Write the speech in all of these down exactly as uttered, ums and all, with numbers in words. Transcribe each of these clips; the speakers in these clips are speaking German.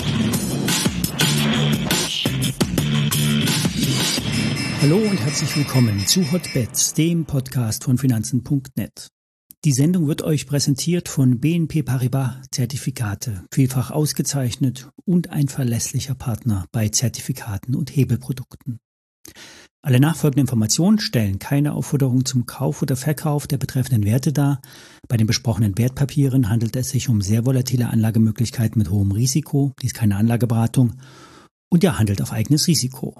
Hallo und herzlich willkommen zu Hotbets, dem Podcast von Finanzen Punkt net. Die Sendung wird euch präsentiert von B N P Paribas Zertifikate, vielfach ausgezeichnet und ein verlässlicher Partner bei Zertifikaten und Hebelprodukten. Alle nachfolgenden Informationen stellen keine Aufforderung zum Kauf oder Verkauf der betreffenden Werte dar. Bei den besprochenen Wertpapieren handelt es sich um sehr volatile Anlagemöglichkeiten mit hohem Risiko. Dies ist keine Anlageberatung und ihr handelt auf eigenes Risiko.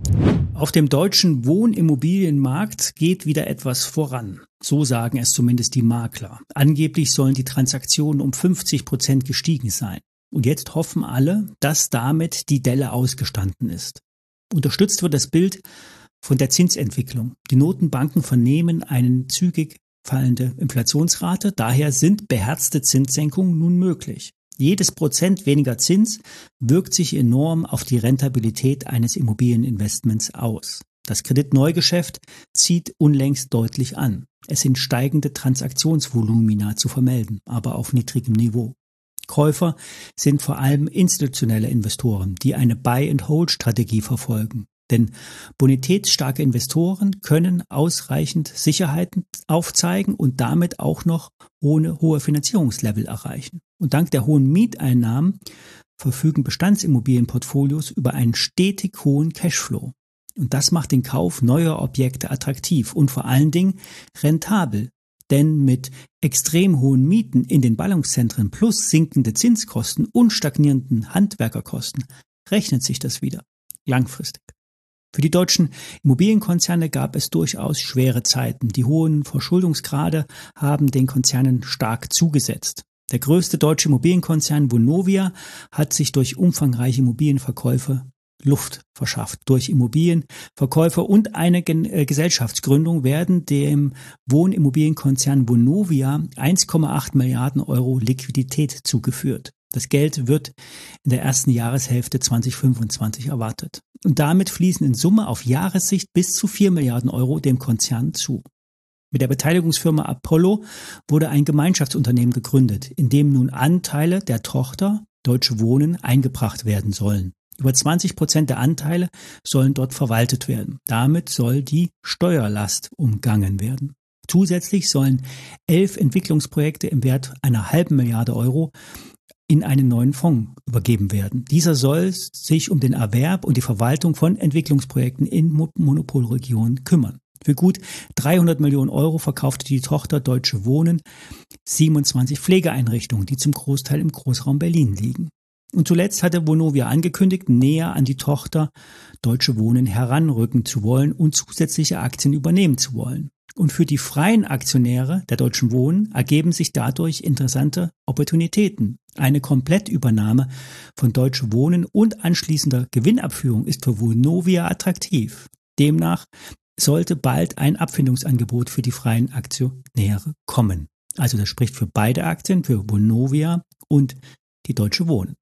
Auf dem deutschen Wohnimmobilienmarkt geht wieder etwas voran. So sagen es zumindest die Makler. Angeblich sollen die Transaktionen um fünfzig Prozent gestiegen sein. Und jetzt hoffen alle, dass damit die Delle ausgestanden ist. Unterstützt wird das Bild von der Zinsentwicklung. Die Notenbanken vernehmen eine zügig fallende Inflationsrate. Daher sind beherzte Zinssenkungen nun möglich. Jedes Prozent weniger Zins wirkt sich enorm auf die Rentabilität eines Immobilieninvestments aus. Das Kreditneugeschäft zieht unlängst deutlich an. Es sind steigende Transaktionsvolumina zu vermelden, aber auf niedrigem Niveau. Käufer sind vor allem institutionelle Investoren, die eine Buy-and-Hold-Strategie verfolgen. Denn bonitätsstarke Investoren können ausreichend Sicherheiten aufzeigen und damit auch noch ohne hohe Finanzierungslevel erreichen. Und dank der hohen Mieteinnahmen verfügen Bestandsimmobilienportfolios über einen stetig hohen Cashflow. Und das macht den Kauf neuer Objekte attraktiv und vor allen Dingen rentabel. Denn mit extrem hohen Mieten in den Ballungszentren plus sinkende Zinskosten und stagnierenden Handwerkerkosten rechnet sich das wieder langfristig. Für die deutschen Immobilienkonzerne gab es durchaus schwere Zeiten. Die hohen Verschuldungsgrade haben den Konzernen stark zugesetzt. Der größte deutsche Immobilienkonzern Vonovia hat sich durch umfangreiche Immobilienverkäufe Luft verschafft. Durch Immobilienverkäufe und eine Gesellschaftsgründung werden dem Wohnimmobilienkonzern Vonovia eins Komma acht Milliarden Euro Liquidität zugeführt. Das Geld wird in der ersten Jahreshälfte zwanzig fünfundzwanzig erwartet. Und damit fließen in Summe auf Jahressicht bis zu vier Milliarden Euro dem Konzern zu. Mit der Beteiligungsfirma Apollo wurde ein Gemeinschaftsunternehmen gegründet, in dem nun Anteile der Tochter Deutsche Wohnen eingebracht werden sollen. Über zwanzig Prozent der Anteile sollen dort verwaltet werden. Damit soll die Steuerlast umgangen werden. Zusätzlich sollen elf Entwicklungsprojekte im Wert einer halben Milliarde Euro in einen neuen Fonds übergeben werden. Dieser soll sich um den Erwerb und die Verwaltung von Entwicklungsprojekten in Monopolregionen kümmern. Für gut dreihundert Millionen Euro verkaufte die Tochter Deutsche Wohnen siebenundzwanzig Pflegeeinrichtungen, die zum Großteil im Großraum Berlin liegen. Und zuletzt hatte Vonovia angekündigt, näher an die Tochter Deutsche Wohnen heranrücken zu wollen und zusätzliche Aktien übernehmen zu wollen. Und für die freien Aktionäre der Deutschen Wohnen ergeben sich dadurch interessante Opportunitäten. Eine Komplettübernahme von Deutsche Wohnen und anschließender Gewinnabführung ist für Vonovia attraktiv. Demnach sollte bald ein Abfindungsangebot für die freien Aktionäre kommen. Also das spricht für beide Aktien, für Vonovia und die Deutsche Wohnen.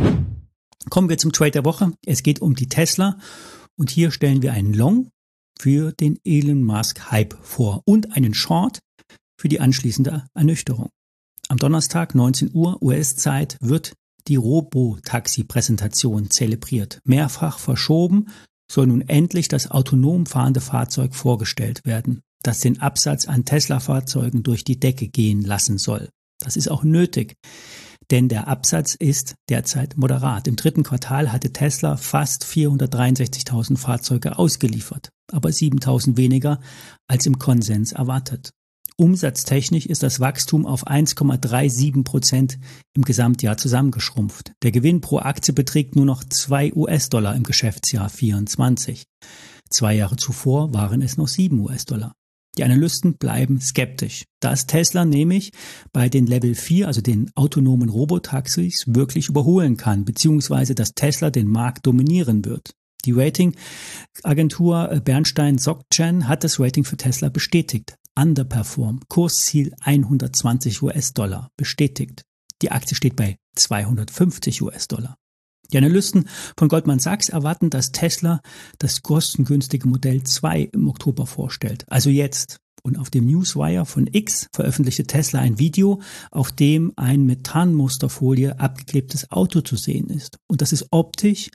Kommen wir zum Trade der Woche. Es geht um die Tesla und hier stellen wir einen Long für den Elon Musk Hype vor und einen Short für die anschließende Ernüchterung. Am Donnerstag neunzehn Uhr U S-Zeit wird die Robotaxi-Präsentation zelebriert. Mehrfach verschoben soll nun endlich das autonom fahrende Fahrzeug vorgestellt werden, das den Absatz an Tesla-Fahrzeugen durch die Decke gehen lassen soll. Das ist auch nötig, denn der Absatz ist derzeit moderat. Im dritten Quartal hatte Tesla fast vierhundertdreiundsechzigtausend Fahrzeuge ausgeliefert, aber siebentausend weniger als im Konsens erwartet. Umsatztechnisch ist das Wachstum auf eins Komma siebenunddreißig Prozent im Gesamtjahr zusammengeschrumpft. Der Gewinn pro Aktie beträgt nur noch zwei US-Dollar im Geschäftsjahr vierundzwanzig. Zwei Jahre zuvor waren es noch sieben US-Dollar. Die Analysten bleiben skeptisch, dass Tesla nämlich bei den Level vier, also den autonomen Robotaxis, wirklich überholen kann, beziehungsweise dass Tesla den Markt dominieren wird. Die Ratingagentur Bernstein Sogchen hat das Rating für Tesla bestätigt. Underperform, Kursziel hundertzwanzig US-Dollar, bestätigt. Die Aktie steht bei zweihundertfünfzig US-Dollar. Die Analysten von Goldman Sachs erwarten, dass Tesla das kostengünstige Modell zwei im Oktober vorstellt, also jetzt. Und auf dem Newswire von X veröffentlichte Tesla ein Video, auf dem ein mit Tarnmusterfolie abgeklebtes Auto zu sehen ist. Und das ist optisch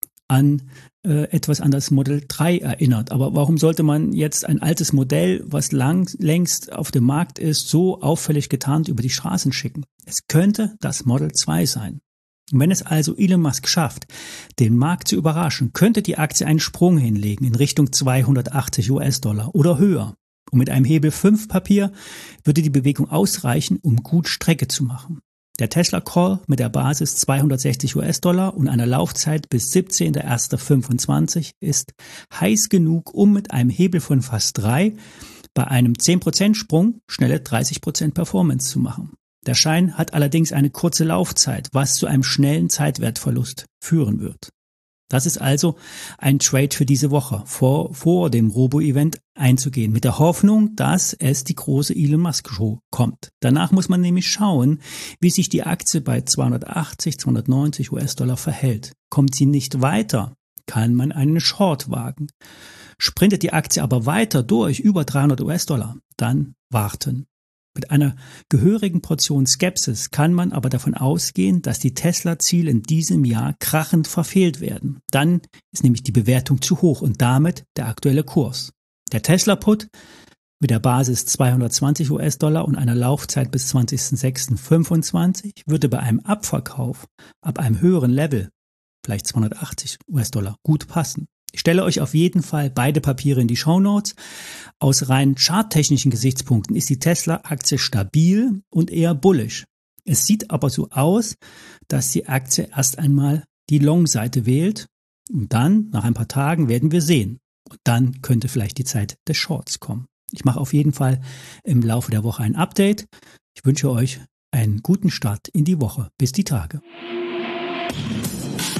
an äh, etwas an das Model drei erinnert. Aber warum sollte man jetzt ein altes Modell, was lang, längst auf dem Markt ist, so auffällig getarnt über die Straßen schicken? Es könnte das Model zwei sein. Wenn es also Elon Musk schafft, den Markt zu überraschen, könnte die Aktie einen Sprung hinlegen in Richtung zweihundertachtzig US-Dollar oder höher. Und mit einem Hebel fünf Papier würde die Bewegung ausreichen, um gut Strecke zu machen. Der Tesla Call mit der Basis zweihundertsechzig US-Dollar und einer Laufzeit bis siebzehnter erster fünfundzwanzig ist heiß genug, um mit einem Hebel von fast drei bei einem zehn Prozent Sprung schnelle dreißig Prozent Performance zu machen. Der Schein hat allerdings eine kurze Laufzeit, was zu einem schnellen Zeitwertverlust führen wird. Das ist also ein Trade für diese Woche, vor, vor dem Robo-Event einzugehen, mit der Hoffnung, dass es die große Elon Musk-Show kommt. Danach muss man nämlich schauen, wie sich die Aktie bei zweihundertachtzig, zweihundertneunzig US-Dollar verhält. Kommt sie nicht weiter, kann man einen Short wagen. Sprintet die Aktie aber weiter durch, über dreihundert US-Dollar, dann warten. Mit einer gehörigen Portion Skepsis kann man aber davon ausgehen, dass die Tesla-Ziele in diesem Jahr krachend verfehlt werden. Dann ist nämlich die Bewertung zu hoch und damit der aktuelle Kurs. Der Tesla-Put mit der Basis zweihundertzwanzig US-Dollar und einer Laufzeit bis zwanzigster sechster fünfundzwanzig würde bei einem Abverkauf ab einem höheren Level, vielleicht zweihundertachtzig US-Dollar, gut passen. Ich stelle euch auf jeden Fall beide Papiere in die Shownotes. Aus rein charttechnischen Gesichtspunkten ist die Tesla-Aktie stabil und eher bullish. Es sieht aber so aus, dass die Aktie erst einmal die Long-Seite wählt und dann, nach ein paar Tagen, werden wir sehen. Und dann könnte vielleicht die Zeit des Shorts kommen. Ich mache auf jeden Fall im Laufe der Woche ein Update. Ich wünsche euch einen guten Start in die Woche. Bis die Tage.